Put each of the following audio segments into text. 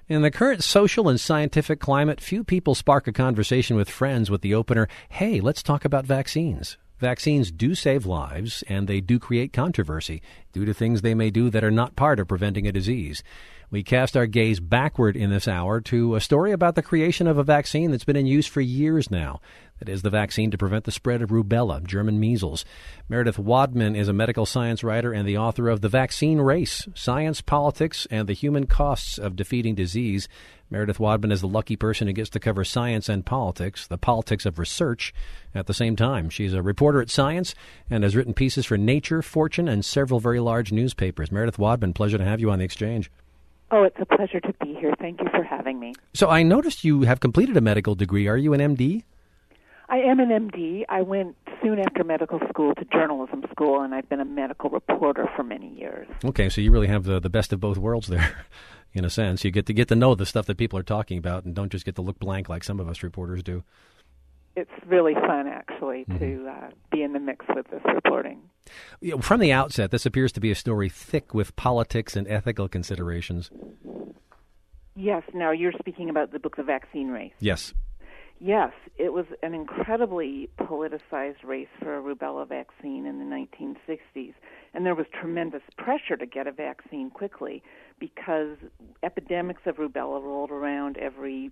In the current social and scientific climate, few people spark a conversation with friends with the opener, "Hey, let's talk about vaccines." Vaccines do save lives, and they do create controversy due to things they may do that are not part of preventing a disease. We cast our gaze backward in this hour to a story about the creation of a vaccine that's been in use for years now. That is the vaccine to prevent the spread of rubella, German measles. Meredith Wadman is a medical science writer and the author of The Vaccine Race, Science, Politics, and the Human Costs of Defeating Disease. Meredith Wadman is the lucky person who gets to cover science and politics, the politics of research, at the same time. She's a reporter at Science and has written pieces for Nature, Fortune, and several very large newspapers. Meredith Wadman, pleasure to have you on The Exchange. Oh, it's a pleasure to be here. Thank you for having me. So I noticed you have completed a medical degree. Are you an MD? I am an MD. I went soon after medical school to journalism school, and I've been a medical reporter for many years. Okay, so you really have the best of both worlds there, in a sense. You get to know the stuff that people are talking about and don't just get to look blank like some of us reporters do. It's really fun, actually, to be in the mix with this reporting. From the outset, this appears to be a story thick with politics and ethical considerations. Yes. Now, you're speaking about the book, The Vaccine Race. Yes. Yes, it was an incredibly politicized race for a rubella vaccine in the 1960s, and there was tremendous pressure to get a vaccine quickly because epidemics of rubella rolled around every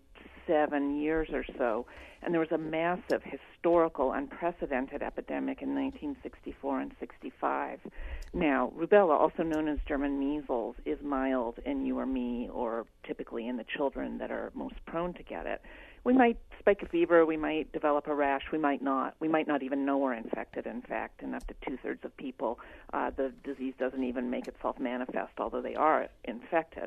7 years or so, and there was a massive, historical, unprecedented epidemic in 1964 and 65. Now, rubella, also known as German measles, is mild in you or me, or typically in the children that are most prone to get it. We might spike a fever, we might develop a rash, we might not. We might not even know we're infected, in fact. In up to two-thirds of people, the disease doesn't even make itself manifest, although they are infected.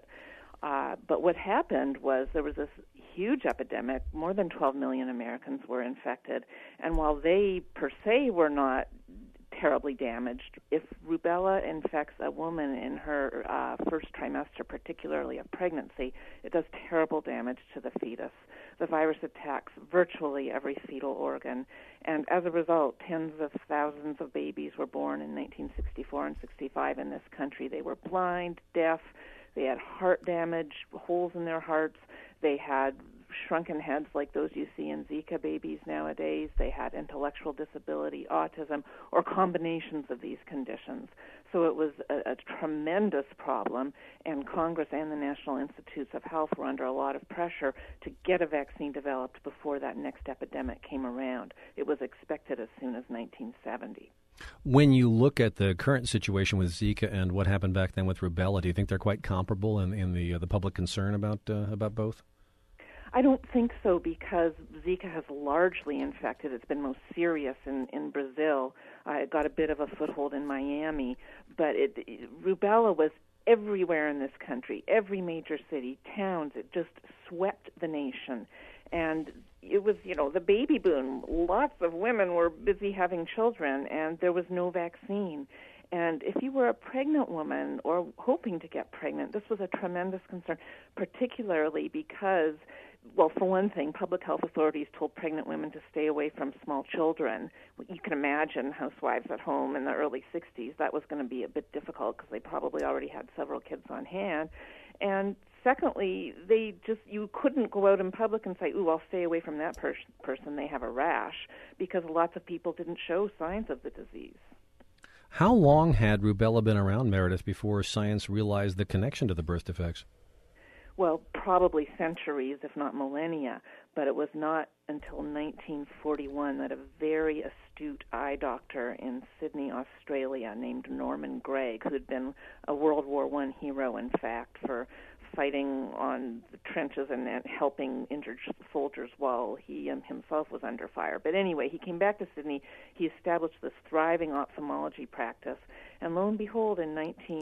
But what happened was there was this huge epidemic. More than 12 million Americans were infected. And while they, per se, were not terribly damaged, if rubella infects a woman in her first trimester, particularly of pregnancy, it does terrible damage to the fetus. The virus attacks virtually every fetal organ, and as a result, tens of thousands of babies were born in 1964 and 65 in this country. They were blind, deaf, they had heart damage, holes in their hearts, they had shrunken heads like those you see in Zika babies nowadays. They had intellectual disability, autism, or combinations of these conditions. So it was a tremendous problem, and Congress and the National Institutes of Health were under a lot of pressure to get a vaccine developed before that next epidemic came around. It was expected as soon as 1970. When you look at the current situation with Zika and what happened back then with rubella, do you think they're quite comparable in the public concern about both? I don't think so, because Zika has largely infected. It's been most serious in Brazil. It got a bit of a foothold in Miami, but rubella was everywhere in this country, every major city, towns. It just swept the nation. And it was, the baby boom. Lots of women were busy having children, and there was no vaccine. And if you were a pregnant woman or hoping to get pregnant, this was a tremendous concern, particularly because, well, for one thing, public health authorities told pregnant women to stay away from small children. You can imagine housewives at home in the early 60s. That was going to be a bit difficult because they probably already had several kids on hand. And secondly, you couldn't go out in public and say, "Ooh, I'll stay away from that person. They have a rash," because lots of people didn't show signs of the disease. How long had rubella been around, Meredith, before science realized the connection to the birth defects? Well, probably centuries, if not millennia, but it was not until 1941 that a very astute eye doctor in Sydney, Australia, named Norman Gregg, who had been a World War I hero, in fact, for fighting on the trenches and helping injured soldiers while he himself was under fire. But anyway, he came back to Sydney. He established this thriving ophthalmology practice, and lo and behold, in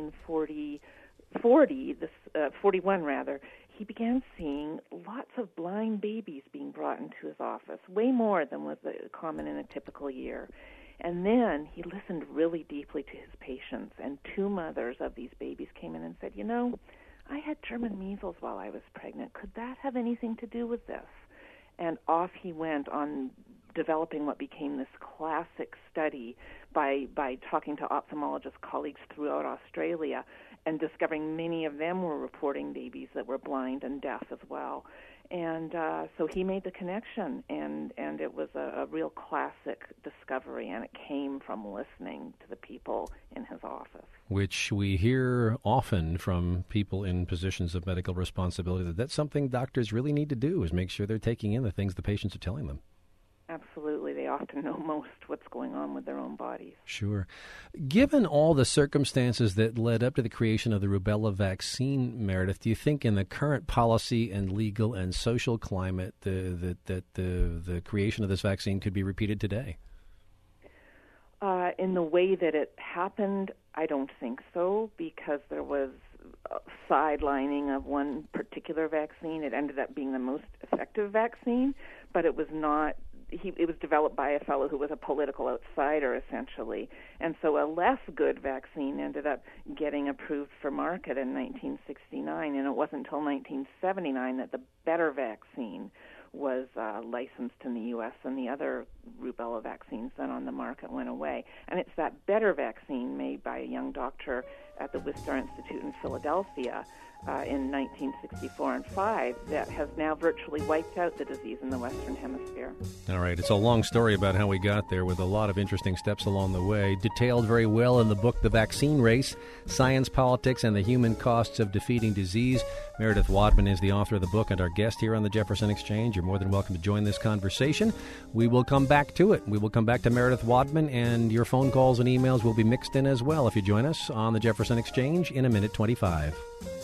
1941 rather, he began seeing lots of blind babies being brought into his office, way more than was common in a typical year. And then he listened really deeply to his patients, and two mothers of these babies came in and said, I had German measles while I was pregnant. Could that have anything to do with this? And off he went on developing what became this classic study by talking to ophthalmologist colleagues throughout Australia and discovering many of them were reporting babies that were blind and deaf as well. And so he made the connection, and it was a real classic discovery, and it came from listening to the people in his office. Which we hear often from people in positions of medical responsibility, that's something doctors really need to do, is make sure they're taking in the things the patients are telling them. Absolutely. They often know most what's going on with their own bodies. Sure. Given all the circumstances that led up to the creation of the rubella vaccine, Meredith, do you think in the current policy and legal and social climate that the creation of this vaccine could be repeated today? In the way that it happened, I don't think so, because there was sidelining of one particular vaccine. It ended up being the most effective vaccine, but it was not. It was developed by a fellow who was a political outsider, essentially. And so a less good vaccine ended up getting approved for market in 1969, and it wasn't until 1979 that the better vaccine was licensed in the U.S., and the other rubella vaccines then on the market went away. And it's that better vaccine made by a young doctor at the Wistar Institute in Philadelphia in 1964 and 5 that has now virtually wiped out the disease in the Western Hemisphere. All right. It's a long story about how we got there with a lot of interesting steps along the way, detailed very well in the book, The Vaccine Race, Science, Politics, and the Human Costs of Defeating Disease. Meredith Wadman is the author of the book and our guest here on the Jefferson Exchange. You're more than welcome to join this conversation. We will come back to it. We will come back to Meredith Wadman, and your phone calls and emails will be mixed in as well if you join us on the Jefferson Exchange in a minute 25.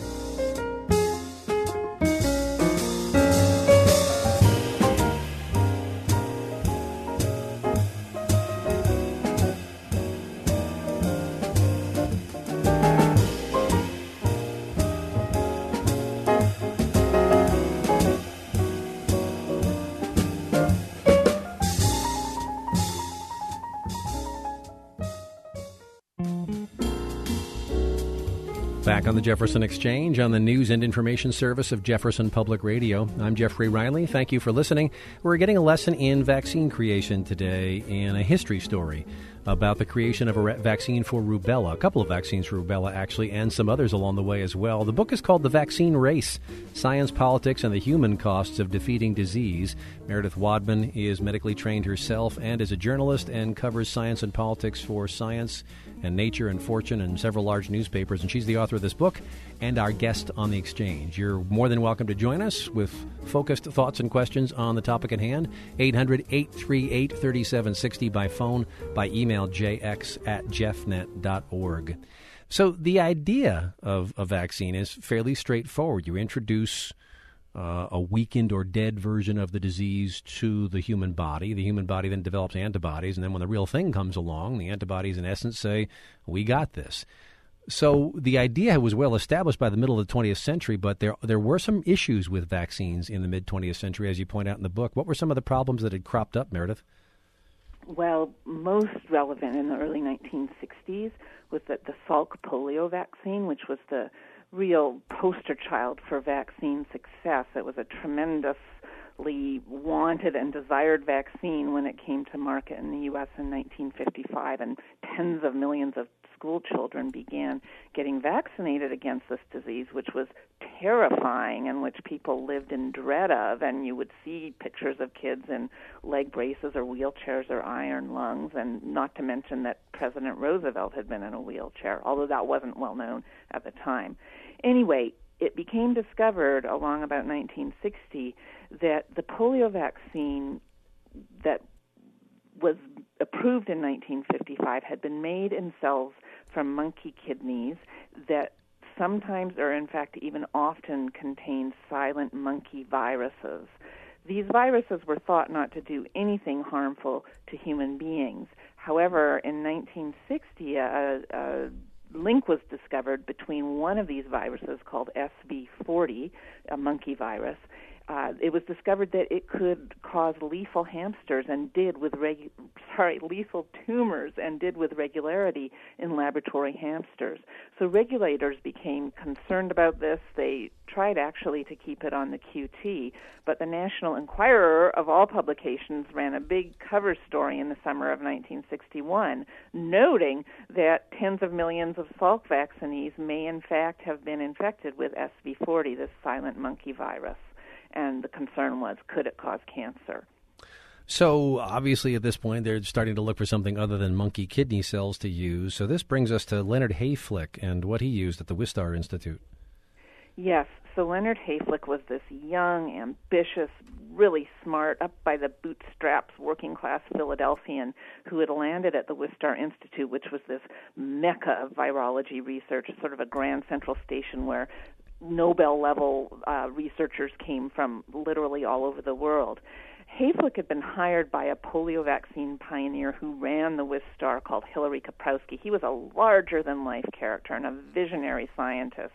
Back on the Jefferson Exchange on the news and information service of Jefferson Public Radio. I'm Jeffrey Riley. Thank you for listening. We're getting a lesson in vaccine creation today and a history story about the creation of a vaccine for rubella, a couple of vaccines for rubella, actually, and some others along the way as well. The book is called The Vaccine Race, Science, Politics, and the Human Costs of Defeating Disease. Meredith Wadman is medically trained herself and is a journalist and covers science and politics for Science and Nature and Fortune and several large newspapers, and she's the author of this book and our guest on the Exchange. You're more than welcome to join us with focused thoughts and questions on the topic at hand. 800-838-3760 by phone, by email, jx@jeffnet.org. So the idea of a vaccine is fairly straightforward. You introduce a weakened or dead version of the disease to the human body. The human body then develops antibodies, and then when the real thing comes along, the antibodies in essence say, we got this. So the idea was well established by the middle of the 20th century, but there were some issues with vaccines in the mid-20th century, as you point out in the book. What were some of the problems that had cropped up, Meredith? Well, most relevant in the early 1960s was that the Salk polio vaccine, which was the real poster child for vaccine success. It was a tremendously wanted and desired vaccine when it came to market in the U.S. in 1955, and tens of millions of school children began getting vaccinated against this disease, which was terrifying and which people lived in dread of. And you would see pictures of kids in leg braces or wheelchairs or iron lungs, and not to mention that President Roosevelt had been in a wheelchair, although that wasn't well known at the time. Anyway, it became discovered along about 1960 that the polio vaccine that was approved in 1955 had been made in cells from monkey kidneys that sometimes, or in fact even often, contained silent monkey viruses. These viruses were thought not to do anything harmful to human beings. However, in 1960, a link was discovered between one of these viruses called SV40, a monkey virus. It was discovered that it could cause lethal hamsters, and did, with lethal tumors, and did with regularity in laboratory hamsters. So regulators became concerned about this. They tried actually to keep it on the QT, but the National Enquirer, of all publications, ran a big cover story in the summer of 1961, noting that tens of millions of Salk vaccinees may in fact have been infected with SV40, this silent monkey virus. And the concern was, could it cause cancer? So obviously at this point they're starting to look for something other than monkey kidney cells to use. So this brings us to Leonard Hayflick and what he used at the Wistar Institute. Yes, so Leonard Hayflick was this young, ambitious, really smart, up by the bootstraps, working-class Philadelphian who had landed at the Wistar Institute, which was this mecca of virology research, sort of a grand central station where Nobel-level researchers came from literally all over the world. Hayflick had been hired by a polio vaccine pioneer who ran the Wistar called Hilary Kaprowski. He was a larger-than-life character and a visionary scientist,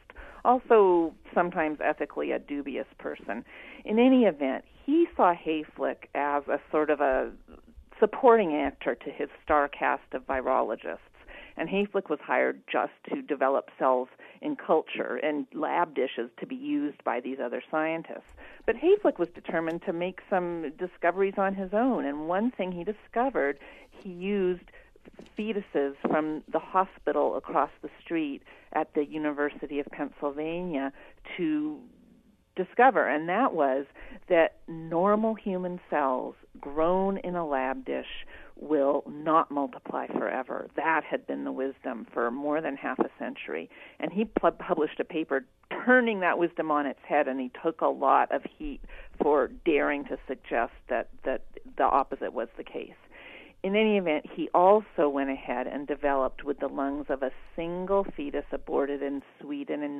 also sometimes ethically a dubious person. In any event, he saw Hayflick as a sort of a supporting actor to his star cast of virologists. And Hayflick was hired just to develop cells in culture and lab dishes to be used by these other scientists. But Hayflick was determined to make some discoveries on his own, and one thing he discovered, he used fetuses from the hospital across the street at the University of Pennsylvania to discover, and that was that normal human cells grown in a lab dish will not multiply forever. That had been the wisdom for more than half a century. And he published a paper turning that wisdom on its head, and he took a lot of heat for daring to suggest that the opposite was the case. In any event, he also went ahead and developed with the lungs of a single fetus aborted in Sweden in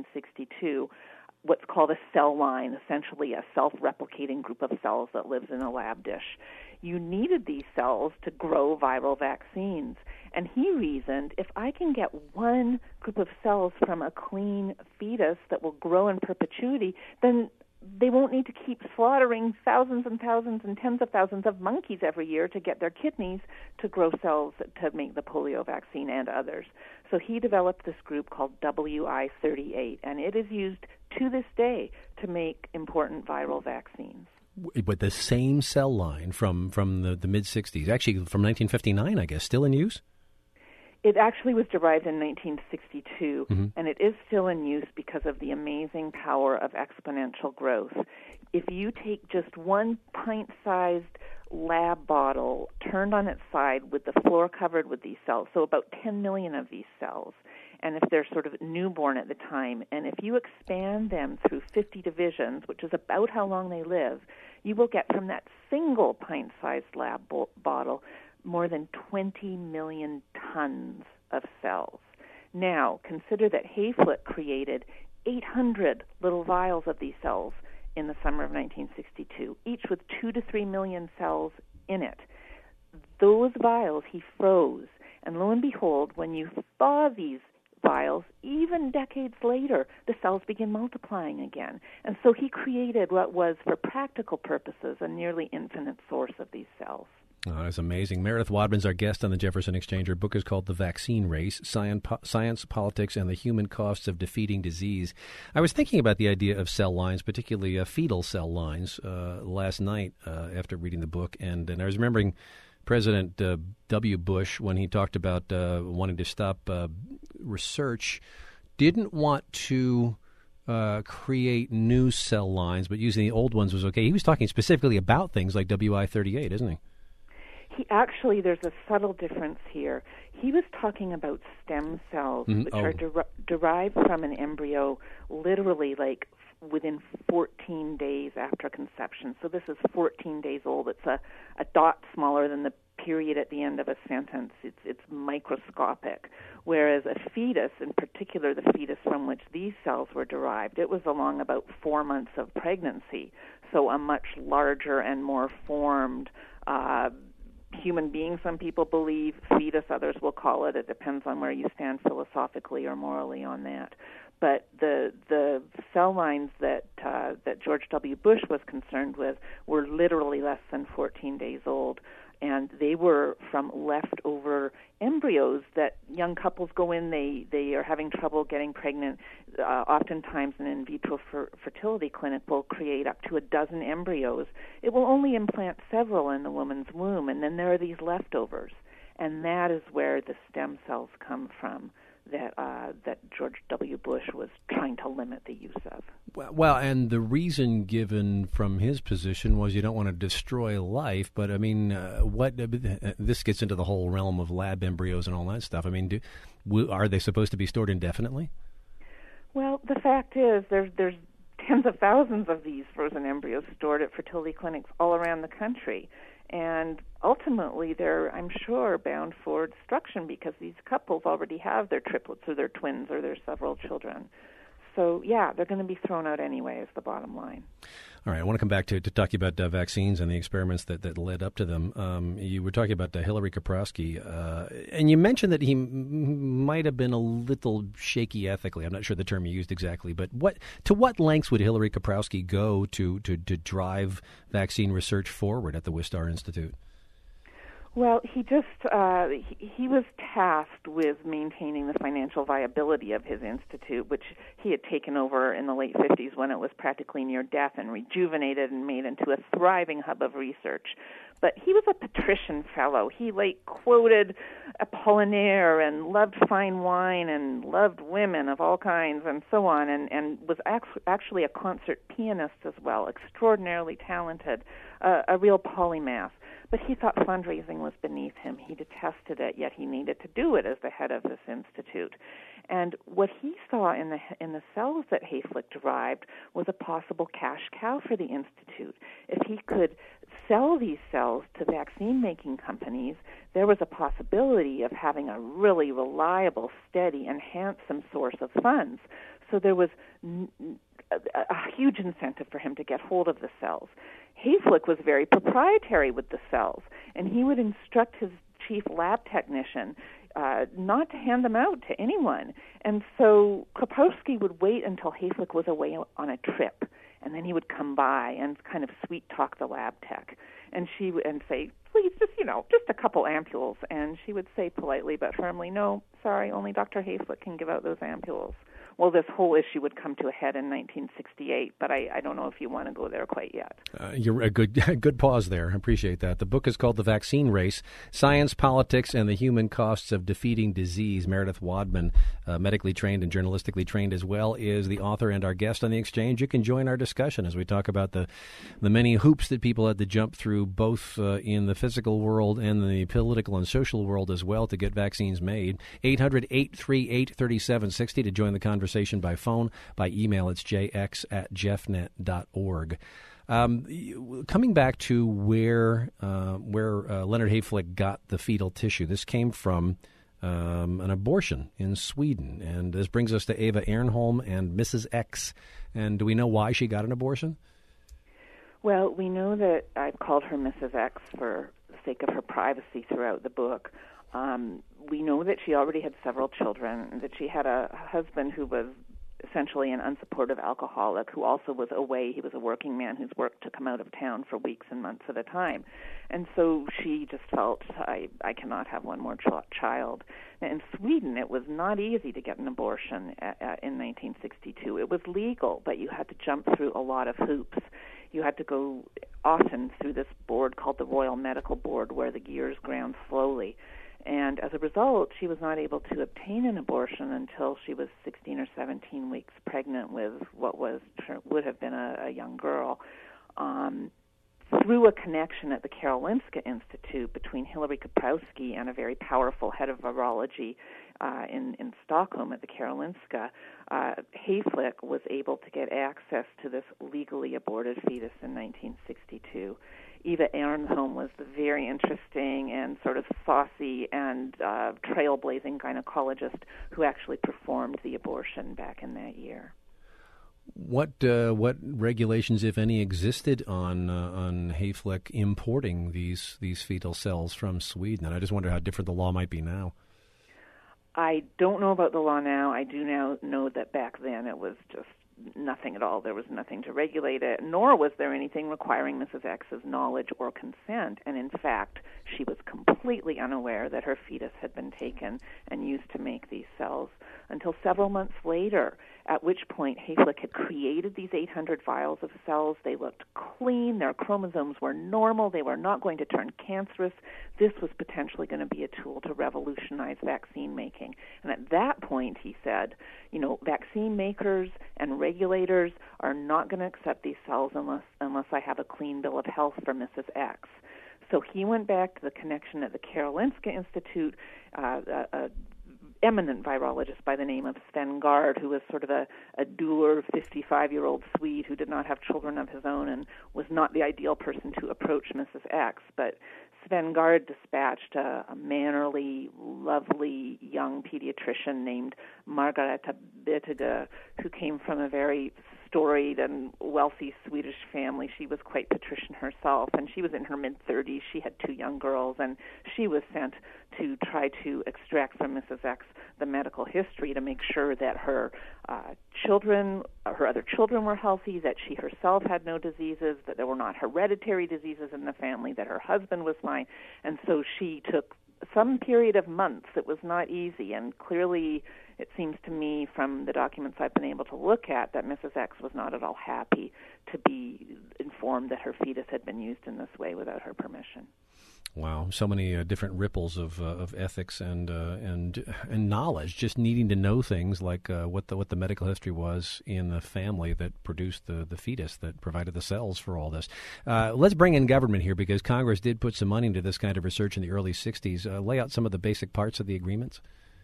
1962 what's called a cell line, essentially a self-replicating group of cells that lives in a lab dish. You needed these cells to grow viral vaccines. And he reasoned, if I can get one group of cells from a clean fetus that will grow in perpetuity, then they won't need to keep slaughtering thousands and thousands and tens of thousands of monkeys every year to get their kidneys to grow cells to make the polio vaccine and others. So he developed this group called WI38, and it is used to this day to make important viral vaccines. But the same cell line from the mid-'60s, actually from 1959, I guess, still in use? It actually was derived in 1962, and it is still in use because of the amazing power of exponential growth. If you take just one pint-sized lab bottle turned on its side with the floor covered with these cells, so about 10 million of these cells, and if they're sort of newborn at the time, and if you expand them through 50 divisions, which is about how long they live, you will get from that single pint-sized lab bottle more than 20 million tons of cells. Now, consider that Hayflick created 800 little vials of these cells in the summer of 1962, each with 2 to 3 million cells in it. Those vials he froze, and lo and behold, when you thaw these vials, even decades later, the cells begin multiplying again. And so he created what was, for practical purposes, a nearly infinite source of these cells. Oh, that's amazing. Meredith Wadman's our guest on the Jefferson Exchange. Her book is called The Vaccine Race, Science, Politics, and the Human Costs of Defeating Disease. I was thinking about the idea of cell lines, particularly fetal cell lines, last night after reading the book. And I was remembering President W. Bush, when he talked about wanting to stop research, didn't want to create new cell lines, but using the old ones was okay. He was talking specifically about things like WI38, isn't he? There's a subtle difference here. He was talking about stem cells, which are derived from an embryo literally like within 14 days after conception. So this is 14 days old. It's a dot smaller than the period at the end of a sentence. It's microscopic. Whereas a fetus, in particular the fetus from which these cells were derived, it was along about 4 months of pregnancy. So a much larger and more formed human being, some people believe, fetus, others will call it. It depends on where you stand philosophically or morally on that. But the cell lines that George W. Bush was concerned with were literally less than 14 days old. and they were from leftover embryos that young couples go in. They are having trouble getting pregnant. Oftentimes, an in vitro fertility clinic will create up to a dozen embryos. It will only implant several in the woman's womb, and then there are these leftovers, and that is where the stem cells come from that George W. Bush was trying to limit the use of. Well, and the reason given from his position was you don't want to destroy life, but I mean, this gets into the whole realm of lab embryos and all that stuff. I mean, are they supposed to be stored indefinitely? Well, the fact is there's tens of thousands of these frozen embryos stored at fertility clinics all around the country. And ultimately, they're, I'm sure, bound for destruction because these couples already have their triplets or their twins or their several children. So, yeah, they're going to be thrown out anyway is the bottom line. All right, I want to come back to talking about vaccines and the experiments that led up to them. You were talking about Hillary Kaprowski, and you mentioned that he might have been a little shaky ethically. I'm not sure the term you used exactly, but to what lengths would Hillary Kaprowski go to drive vaccine research forward at the Wistar Institute? Well, he was tasked with maintaining the financial viability of his institute, which he had taken over in the late 50s when it was practically near death and rejuvenated and made into a thriving hub of research. But he was a patrician fellow. He quoted Apollinaire and loved fine wine and loved women of all kinds and so on, and was actually a concert pianist as well, extraordinarily talented, a real polymath. But he thought fundraising was beneath him. He detested it, yet he needed to do it as the head of this institute. And what he saw in the cells that Hayflick derived was a possible cash cow for the institute. If he could sell these cells to vaccine-making companies, there was a possibility of having a really reliable, steady, and handsome source of funds. So there was a huge incentive for him to get hold of the cells. Hayflick was very proprietary with the cells, and he would instruct his chief lab technician not to hand them out to anyone. And so Kaprowski would wait until Hayflick was away on a trip, and then he would come by and kind of sweet-talk the lab tech. And she would say, please, just a couple ampules. And she would say politely but firmly, no, sorry, only Dr. Hayflick can give out those ampules. Well, this whole issue would come to a head in 1968, but I don't know if you want to go there quite yet. You're a good pause there. I appreciate that. The book is called The Vaccine Race, Science, Politics, and the Human Costs of Defeating Disease. Meredith Wadman, medically trained and journalistically trained as well, is the author and our guest on The Exchange. You can join our discussion as we talk about the many hoops that people had to jump through, both in the physical world and the political and social world as well, to get vaccines made. 800-838-3760 to join the conversation by phone, by email. It's jx@jeffnet.org. Coming back to where Leonard Hayflick got the fetal tissue, this came from an abortion in Sweden, and this brings us to Eva Ernholm and Mrs. X. And do we know why she got an abortion? Well, we know that I've called her Mrs. X for the sake of her privacy throughout the book. We know that she already had several children, that she had a husband who was essentially an unsupportive alcoholic who also was away. He was a working man whose work took him out of town for weeks and months at a time. And so she just felt, I cannot have one more child. Now, in Sweden, it was not easy to get an abortion in 1962. It was legal, but you had to jump through a lot of hoops. You had to go often through this board called the Royal Medical Board, where the gears ground slowly. And as a result, she was not able to obtain an abortion until she was 16 or 17 weeks pregnant with what would have been a young girl. Through a connection at the Karolinska Institute between Hillary Kaprowski and a very powerful head of virology in Stockholm at the Karolinska, Hayflick was able to get access to this legally aborted fetus in 1962. Eva Ernholm was the very interesting and sort of saucy and trailblazing gynecologist who actually performed the abortion back in that year. What regulations, if any, existed on Hayflick importing these fetal cells from Sweden? And I just wonder how different the law might be now. I don't know about the law now. I do now know that back then it was just nothing at all. There was nothing to regulate it, nor was there anything requiring Mrs. X's knowledge or consent. And in fact, she was completely unaware that her fetus had been taken and used to make these cells until several months later, at which point Hayflick had created these 800 vials of cells. They looked clean. Their chromosomes were normal. They were not going to turn cancerous. This was potentially going to be a tool to revolutionize vaccine making. And at that point, he said, vaccine makers and regulators are not going to accept these cells unless I have a clean bill of health for Mrs. X. So he went back to the connection at the Karolinska Institute, a eminent virologist by the name of Sven Gard, who was sort of a dour 55-year-old Swede who did not have children of his own and was not the ideal person to approach Mrs. X. But Sven Gard dispatched a mannerly, lovely young pediatrician named Margareta Bettiga, who came from a very storied and wealthy Swedish family. She was quite patrician herself, and she was in her mid-30s. She had 2 young girls, and she was sent to try to extract from Mrs. X the medical history to make sure that her other children were healthy, that she herself had no diseases, that there were not hereditary diseases in the family, that her husband was fine. And so she took some period of months. It was not easy, and clearly it seems to me from the documents I've been able to look at that Mrs. X was not at all happy to be informed that her fetus had been used in this way without her permission. Wow, so many different ripples of ethics and knowledge. Just needing to know things like what the medical history was in the family that produced the fetus that provided the cells for all this. Let's bring in government here because Congress did put some money into this kind of research in the early '60s. Lay out some of the basic parts of the agreements.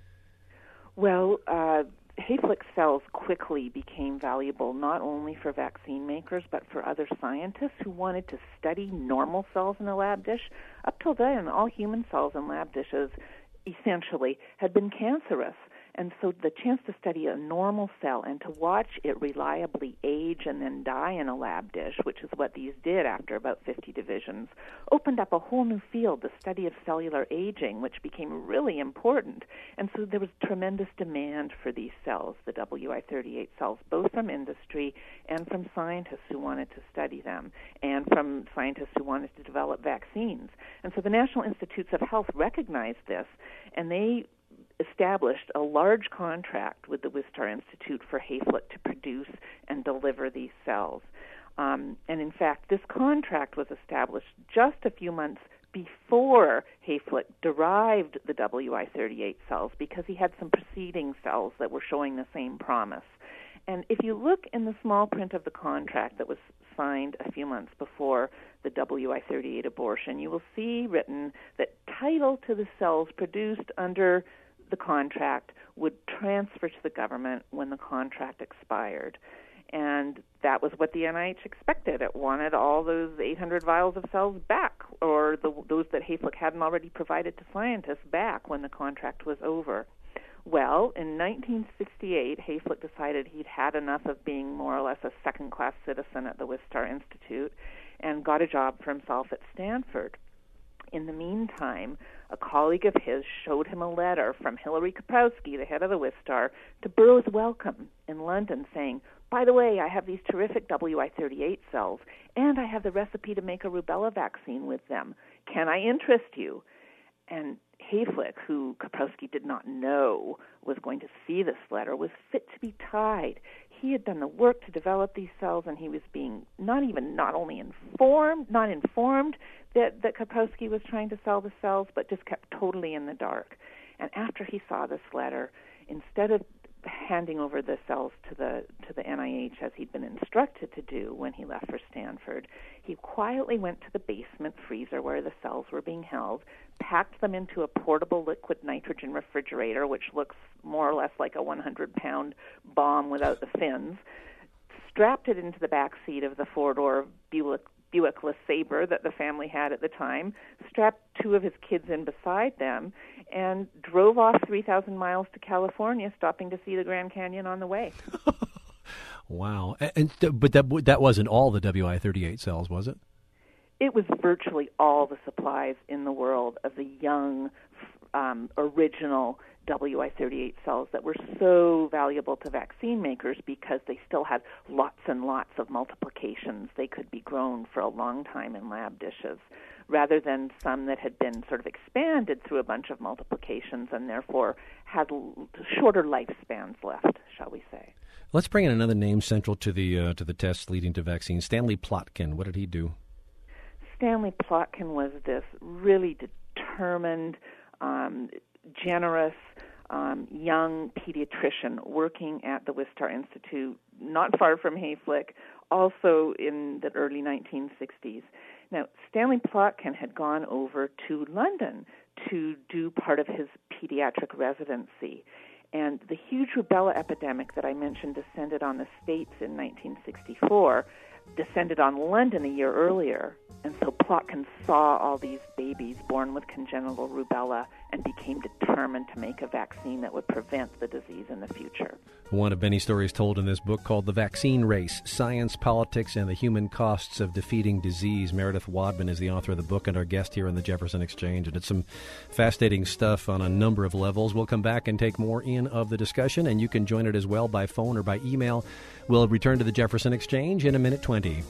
Well, Hayflick cells quickly became valuable not only for vaccine makers but for other scientists who wanted to study normal cells in a lab dish. Up till then, all human cells in lab dishes essentially had been cancerous. And so the chance to study a normal cell and to watch it reliably age and then die in a lab dish, which is what these did after about 50 divisions, opened up a whole new field, the study of cellular aging, which became really important. And so there was tremendous demand for these cells, the WI38 cells, both from industry and from scientists who wanted to study them, and from scientists who wanted to develop vaccines. And so the National Institutes of Health recognized this, and they established a large contract with the Wistar Institute for Hayflick to produce and deliver these cells. And in fact, this contract was established just a few months before Hayflick derived the WI38 cells because he had some preceding cells that were showing the same promise. And if you look in the small print of the contract that was signed a few months before the WI38 abortion, you will see written that title to the cells produced under the contract would transfer to the government when the contract expired. And that was what the NIH expected. It wanted all those 800 vials of cells back, or those that Hayflick hadn't already provided to scientists back when the contract was over. Well, in 1968, Hayflick decided he'd had enough of being more or less a second-class citizen at the Wistar Institute and got a job for himself at Stanford. In the meantime, a colleague of his showed him a letter from Hilary Kaprowski, the head of the Wistar, to Burroughs Wellcome in London saying, by the way, I have these terrific WI38 cells, and I have the recipe to make a rubella vaccine with them. Can I interest you? And Hayflick, who Kaprowski did not know was going to see this letter, was fit to be tied. He had done the work to develop these cells, and he was being not informed that Kaprowski was trying to sell the cells, but just kept totally in the dark. And after he saw this letter, instead of handing over the cells to the NIH as he'd been instructed to do when he left for Stanford, he quietly went to the basement freezer where the cells were being held, packed them into a portable liquid nitrogen refrigerator, which looks more or less like a 100-pound bomb without the fins, strapped it into the back seat of the four-door Buick LeSabre that the family had at the time, strapped 2 of his kids in beside them, and drove off 3,000 miles to California, stopping to see the Grand Canyon on the way. Wow. But that wasn't all the WI38 cells, was it? It was virtually all the supplies in the world of the young, original WI38 cells that were so valuable to vaccine makers because they still had lots and lots of multiplications. They could be grown for a long time in lab dishes, rather than some that had been sort of expanded through a bunch of multiplications and therefore had shorter lifespans left, shall we say. Let's bring in another name central to the tests leading to vaccines. Stanley Plotkin. What did he do? Stanley Plotkin was this really determined, generous, young pediatrician working at the Wistar Institute, not far from Hayflick, also in the early 1960s. Now, Stanley Plotkin had gone over to London to do part of his pediatric residency. And the huge rubella epidemic that I mentioned descended on the States in 1964 descended on London a year earlier. And so Plotkin saw all these babies born with congenital rubella and became determined to make a vaccine that would prevent the disease in the future. One of many stories told in this book called The Vaccine Race, Science, Politics, and the Human Costs of Defeating Disease. Meredith Wadman is the author of the book and our guest here in the Jefferson Exchange. And it's some fascinating stuff on a number of levels. We'll come back and take more in of the discussion, and you can join it as well by phone or by email. We'll return to the Jefferson Exchange in a minute 20.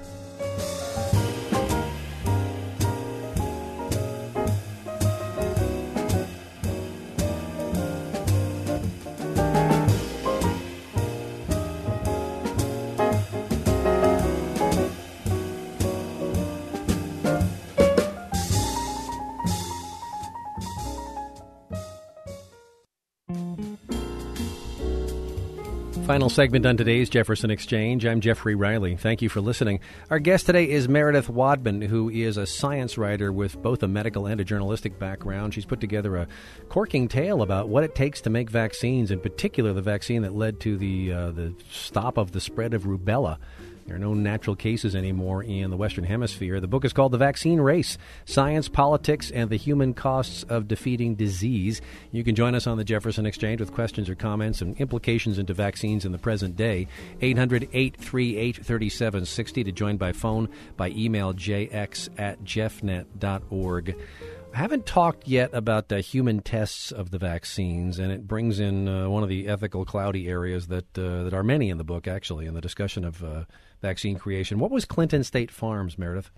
Final segment on today's Jefferson Exchange. I'm Jeffrey Riley. Thank you for listening. Our guest today is Meredith Wadman, who is a science writer with both a medical and a journalistic background. She's put together a corking tale about what it takes to make vaccines, in particular the vaccine that led to the stop of the spread of rubella. There are no natural cases anymore in the Western Hemisphere. The book is called The Vaccine Race, Science, Politics, and the Human Costs of Defeating Disease. You can join us on the Jefferson Exchange with questions or comments and implications into vaccines in the present day. 800-838-3760 to join by phone, by email, jx@jeffnet.org. I haven't talked yet about the human tests of the vaccines, and it brings in one of the ethical cloudy areas that are many in the book, actually, in the discussion of vaccine creation. What was Clinton State Farms, Meredith?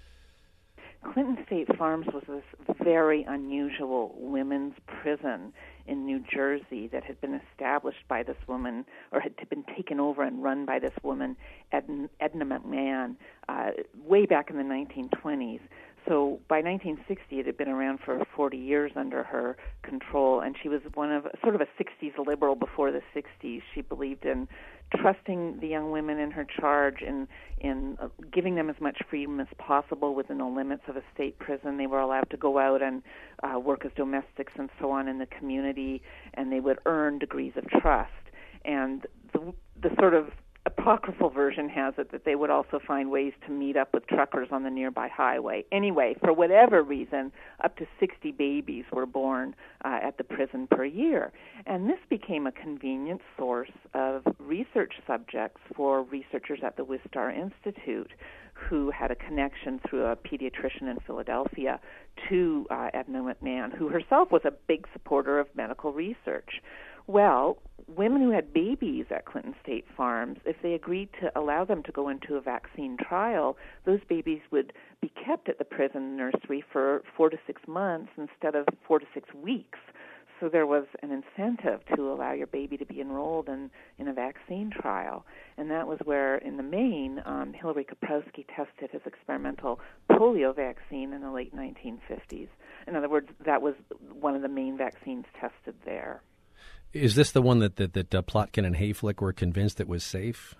Clinton State Farms was this very unusual women's prison in New Jersey that had been established by this woman, or had been taken over and run by this woman, Edna McMahon, way back in the 1920s. So by 1960, it had been around for 40 years under her control, and she was sort of a 60s liberal before the 60s. She believed in trusting the young women in her charge, in giving them as much freedom as possible within the limits of a state prison. They were allowed to go out and work as domestics and so on in the community, and they would earn degrees of trust. And the sort of apocryphal version has it that they would also find ways to meet up with truckers on the nearby highway. Anyway, for whatever reason, up to 60 babies were born at the prison per year. And this became a convenient source of research subjects for researchers at the Wistar Institute, who had a connection through a pediatrician in Philadelphia to Edna McMahon, who herself was a big supporter of medical research. Well, women who had babies at Clinton State Farms, if they agreed to allow them to go into a vaccine trial, those babies would be kept at the prison nursery for 4 to 6 months instead of 4 to 6 weeks. So there was an incentive to allow your baby to be enrolled in a vaccine trial. And that was where, in the main, Hillary Kaprowski tested his experimental polio vaccine in the late 1950s. In other words, that was one of the main vaccines tested there. Is this the one that Plotkin and Hayflick were convinced it was safe?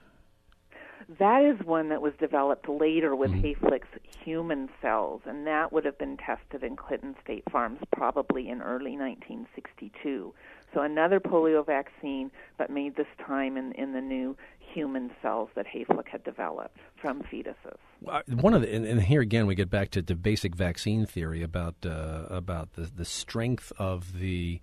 That is one that was developed later with Hayflick's human cells, and that would have been tested in Clinton State Farms probably in early 1962. So another polio vaccine, but made this time in the new human cells that Hayflick had developed from fetuses. And here again we get back to the basic vaccine theory about the strength of the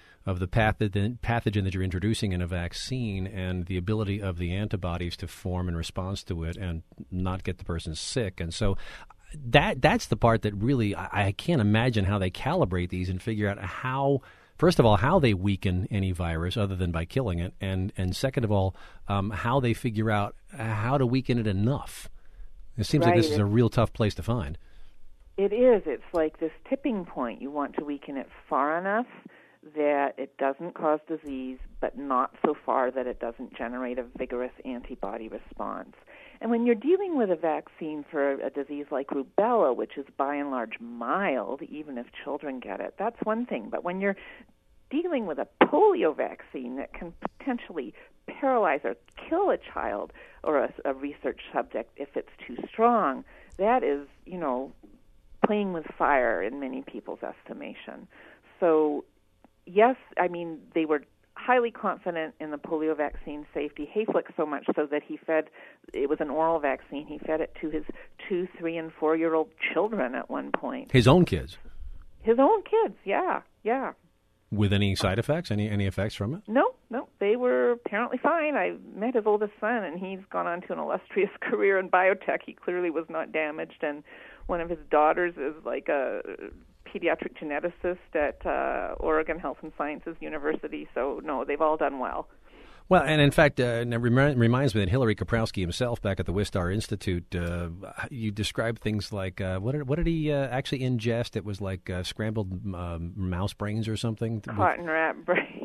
pathogen that you're introducing in a vaccine and the ability of the antibodies to form in response to it and not get the person sick. And so that's the part that really I can't imagine how they calibrate these and figure out how First of all, how they weaken any virus other than by killing it, and second of all, how they figure out how to weaken it enough. It seems like this is a real tough place to find. It is. It's like this tipping point. You want to weaken it far enough that it doesn't cause disease, but not so far that it doesn't generate a vigorous antibody response. And when you're dealing with a vaccine for a disease like rubella, which is by and large mild, even if children get it, that's one thing. But when you're dealing with a polio vaccine that can potentially paralyze or kill a child or a research subject if it's too strong, that is, playing with fire in many people's estimation. So, yes, I mean, they were highly confident in the polio vaccine safety. Hayflick so much so that it was an oral vaccine, he fed it to his 2, 3, and 4-year-old children at one point. His own kids? His own kids, yeah. With any side effects, any effects from it? No, they were apparently fine. I met his oldest son, and he's gone on to an illustrious career in biotech. He clearly was not damaged, and one of his daughters is like a pediatric geneticist at Oregon Health and Sciences University. So, no, they've all done well. Well, and in fact, it reminds me that Hillary Kaprowski himself, back at the Wistar Institute, you described things like, what did he actually ingest? It was like scrambled mouse brains or something? Cotton rat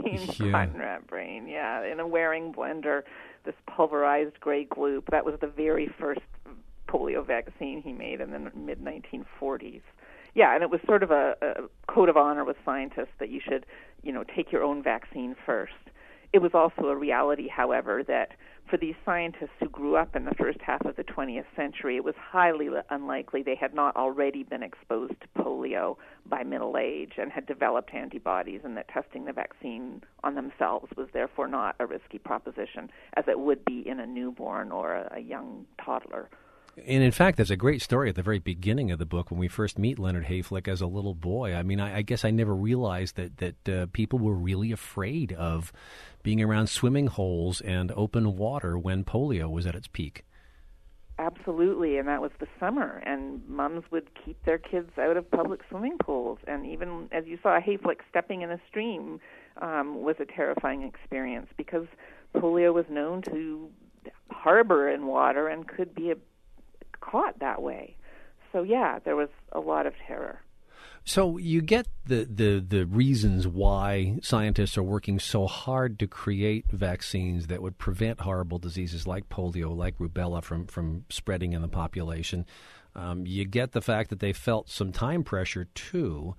brain, yeah, in a Waring blender, this pulverized gray gloop. That was the very first polio vaccine he made in the mid-1940s. Yeah, and it was sort of a code of honor with scientists that you should, take your own vaccine first. It was also a reality, however, that for these scientists who grew up in the first half of the 20th century, it was highly unlikely they had not already been exposed to polio by middle age and had developed antibodies, and that testing the vaccine on themselves was therefore not a risky proposition, as it would be in a newborn or a young toddler. And in fact, there's a great story at the very beginning of the book when we first meet Leonard Hayflick as a little boy. I mean, I guess I never realized that people were really afraid of being around swimming holes and open water when polio was at its peak. Absolutely, and that was the summer, and moms would keep their kids out of public swimming pools. And even, as you saw, Hayflick stepping in a stream was a terrifying experience because polio was known to harbor in water and could be caught that way. So yeah, there was a lot of terror. So you get the reasons why scientists are working so hard to create vaccines that would prevent horrible diseases like polio, like rubella from spreading in the population. You get the fact that they felt some time pressure too.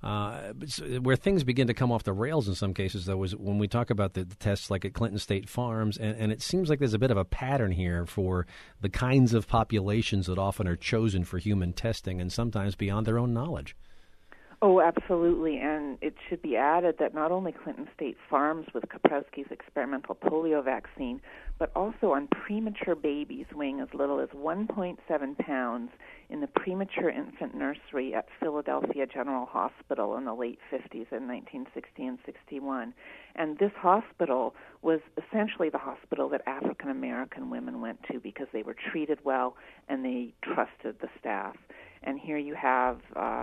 Where things begin to come off the rails in some cases, though, is when we talk about the tests like at Clinton State Farms, and it seems like there's a bit of a pattern here for the kinds of populations that often are chosen for human testing and sometimes beyond their own knowledge. Oh, absolutely, and it should be added that not only Clinton State Farms with Kaprowski's experimental polio vaccine, but also on premature babies weighing as little as 1.7 pounds in the premature infant nursery at Philadelphia General Hospital in the late 50s in 1960 and 61. And this hospital was essentially the hospital that African American women went to because they were treated well and they trusted the staff. And here you have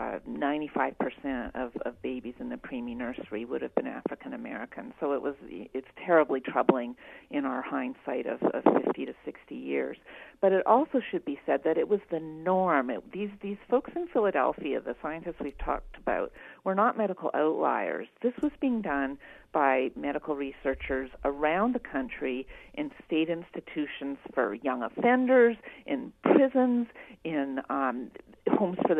95% of babies in the preemie nursery would have been African American. So it's terribly troubling in our hindsight of 50 to 60 years. But it also should be said that it was the norm. These folks in Philadelphia, the scientists we've talked about, were not medical outliers. This was being done by medical researchers around the country in state institutions for young offenders, in prisons, in homes for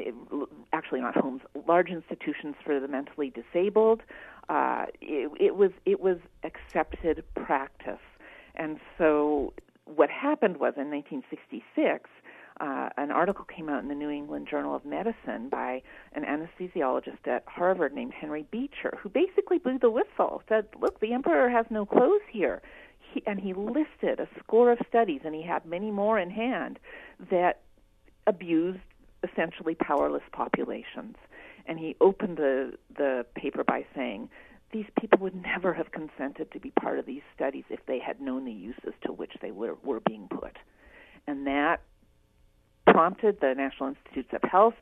large institutions for the mentally disabled. It was accepted practice. And so what happened was in 1966, an article came out in the New England Journal of Medicine by an anesthesiologist at Harvard named Henry Beecher, who basically blew the whistle, said, look, the emperor has no clothes here. He listed a score of studies, and he had many more in hand, that abused essentially powerless populations. And he opened the paper by saying, these people would never have consented to be part of these studies if they had known the uses to which they were being put. And that prompted the National Institutes of Health to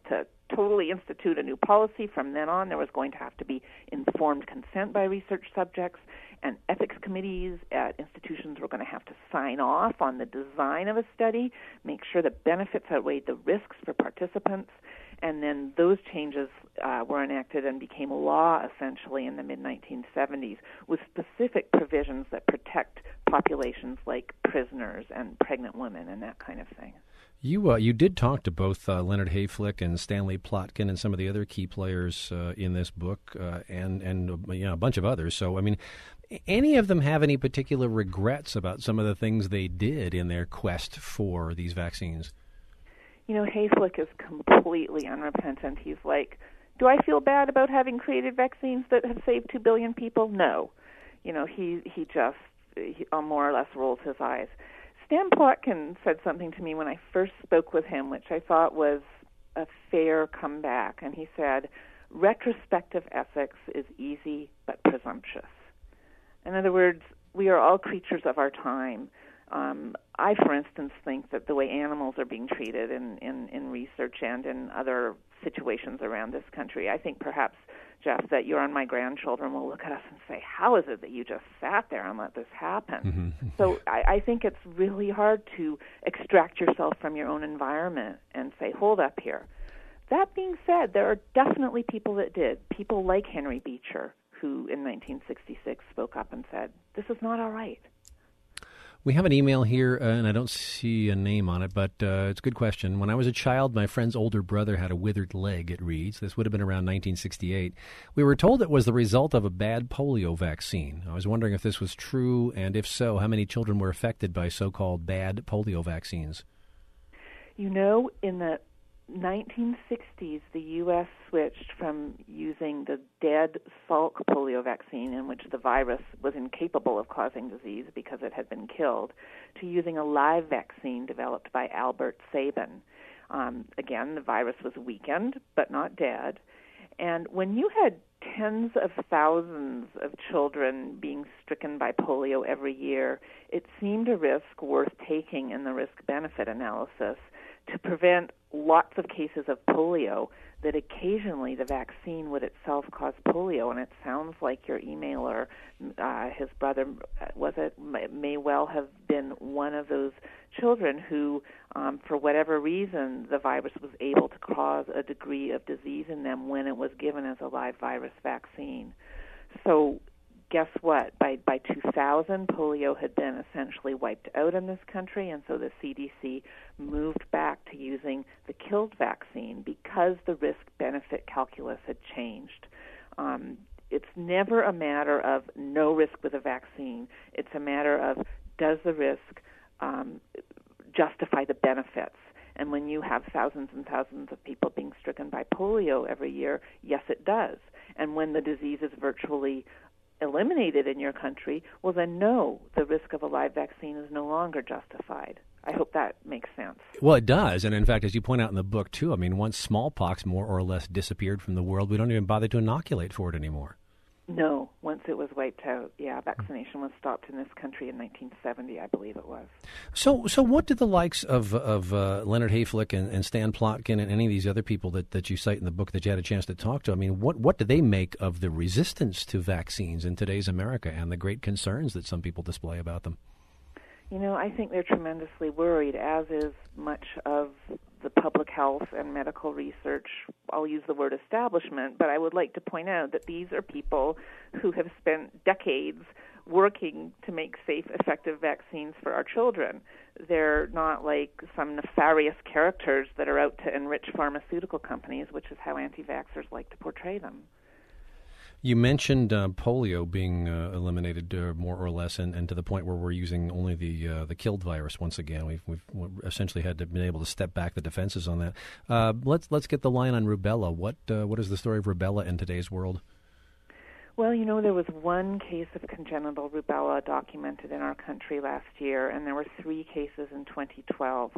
totally institute a new policy. From then on, there was going to have to be informed consent by research subjects, and ethics committees at institutions were going to have to sign off on the design of a study, make sure the benefits outweighed the risks for participants, and then those changes were enacted and became law essentially in the mid-1970s with specific provisions that protect populations like prisoners and pregnant women and that kind of thing. You did talk to both Leonard Hayflick and Stanley Plotkin and some of the other key players in this book and a bunch of others. So, I mean, any of them have any particular regrets about some of the things they did in their quest for these vaccines? You know, Hayflick is completely unrepentant. He's like, do I feel bad about having created vaccines that have saved 2 billion people? No. You know, he just more or less rolls his eyes. Stan Plotkin said something to me when I first spoke with him, which I thought was a fair comeback. And he said, retrospective ethics is easy but presumptuous. In other words, we are all creatures of our time. I, for instance, think that the way animals are being treated in research and in other situations around this country, I think perhaps, Jeff, that your and my grandchildren will look at us and say, how is it that you just sat there and let this happen? Mm-hmm. So I think it's really hard to extract yourself from your own environment and say, hold up here. That being said, there are definitely people that did. People like Henry Beecher, who in 1966 spoke up and said, this is not all right. We have an email here, and I don't see a name on it, but it's a good question. When I was a child, my friend's older brother had a withered leg, it reads. This would have been around 1968. We were told it was the result of a bad polio vaccine. I was wondering if this was true, and if so, how many children were affected by so-called bad polio vaccines? You know, in the 1960s, the U.S. switched from using the dead Salk polio vaccine, in which the virus was incapable of causing disease because it had been killed, to using a live vaccine developed by Albert Sabin. Again, the virus was weakened, but not dead. And when you had tens of thousands of children being stricken by polio every year, it seemed a risk worth taking in the risk-benefit analysis to prevent lots of cases of polio, that occasionally the vaccine would itself cause polio. And it sounds like your emailer, his brother, may well have been one of those children who, for whatever reason, the virus was able to cause a degree of disease in them when it was given as a live virus vaccine. So guess what? By 2000, polio had been essentially wiped out in this country, and so the CDC moved back to using the killed vaccine because the risk-benefit calculus had changed. It's never a matter of no risk with a vaccine. It's a matter of, does the risk justify the benefits? And when you have thousands and thousands of people being stricken by polio every year, yes, it does. And when the disease is virtually eliminated in your country, well then no, the risk of a live vaccine is no longer justified. I hope that makes sense. Well, it does. And in fact, as you point out in the book too, I mean, once smallpox more or less disappeared from the world, we don't even bother to inoculate for it anymore. No, once it was wiped out, vaccination was stopped in this country in 1970, I believe it was. So what did the likes of Leonard Hayflick and Stan Plotkin and any of these other people that you cite in the book that you had a chance to talk to, I mean, what do they make of the resistance to vaccines in today's America and the great concerns that some people display about them? You know, I think they're tremendously worried, as is much of the public health and medical research. I'll use the word establishment, but I would like to point out that these are people who have spent decades working to make safe, effective vaccines for our children. They're not like some nefarious characters that are out to enrich pharmaceutical companies, which is how anti-vaxxers like to portray them. You mentioned polio being eliminated more or less, and to the point where we're using only the killed virus once again. We've essentially had to been able to step back the defenses on that. Let's get the line on rubella. What is the story of rubella in today's world? Well, you know, there was one case of congenital rubella documented in our country last year, and there were 3 cases in 2012.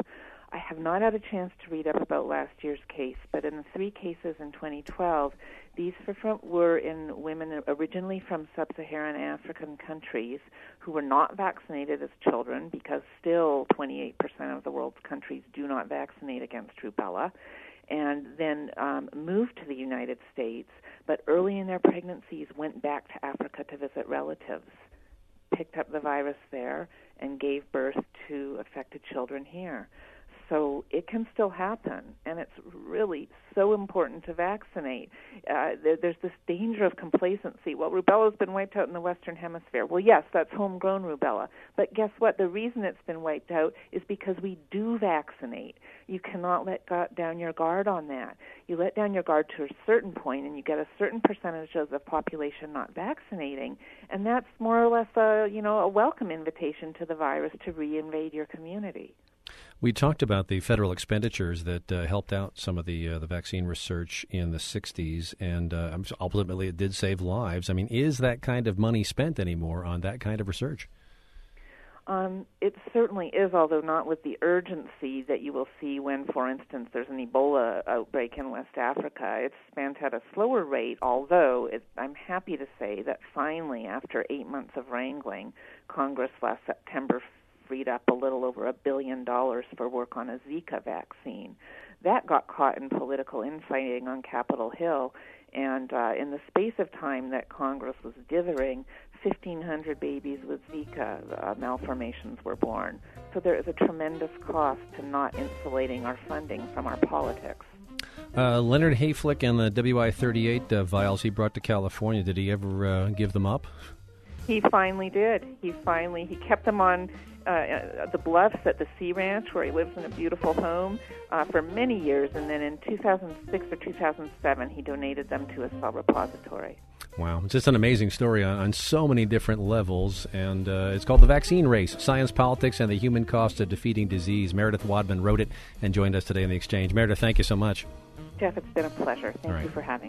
I have not had a chance to read up about last year's case, but in the 3 cases in 2012, these were in women originally from sub-Saharan African countries who were not vaccinated as children, because still 28% of the world's countries do not vaccinate against rubella, and then moved to the United States, but early in their pregnancies went back to Africa to visit relatives, picked up the virus there, and gave birth to affected children here. So it can still happen, and it's really so important to vaccinate. There's this danger of complacency. Well, rubella's been wiped out in the Western Hemisphere. Well, yes, that's homegrown rubella. But guess what? The reason it's been wiped out is because we do vaccinate. You cannot let down your guard on that. You let down your guard to a certain point, and you get a certain percentage of the population not vaccinating, and that's more or less a welcome invitation to the virus to reinvade your community. We talked about the federal expenditures that helped out some of the vaccine research in the 60s, and ultimately it did save lives. I mean, is that kind of money spent anymore on that kind of research? It certainly is, although not with the urgency that you will see when, for instance, there's an Ebola outbreak in West Africa. It's spent at a slower rate, although I'm happy to say that finally, after 8 months of wrangling, Congress last September freed up a little over $1 billion for work on a Zika vaccine. That got caught in political infighting on Capitol Hill, and in the space of time that Congress was dithering, 1,500 babies with Zika malformations were born. So there is a tremendous cost to not insulating our funding from our politics. Leonard Hayflick and the WI-38 vials he brought to California, did he ever give them up? He finally did. He kept them on the bluffs at the Sea Ranch, where he lives in a beautiful home, for many years, and then in 2006 or 2007, he donated them to a cell repository. Wow. It's just an amazing story on so many different levels, and it's called The Vaccine Race, Science, Politics, and the Human Cost of Defeating Disease. Meredith Wadman wrote it and joined us today in the Exchange. Meredith, thank you so much. Jeff, it's been a pleasure. Thank you for having me.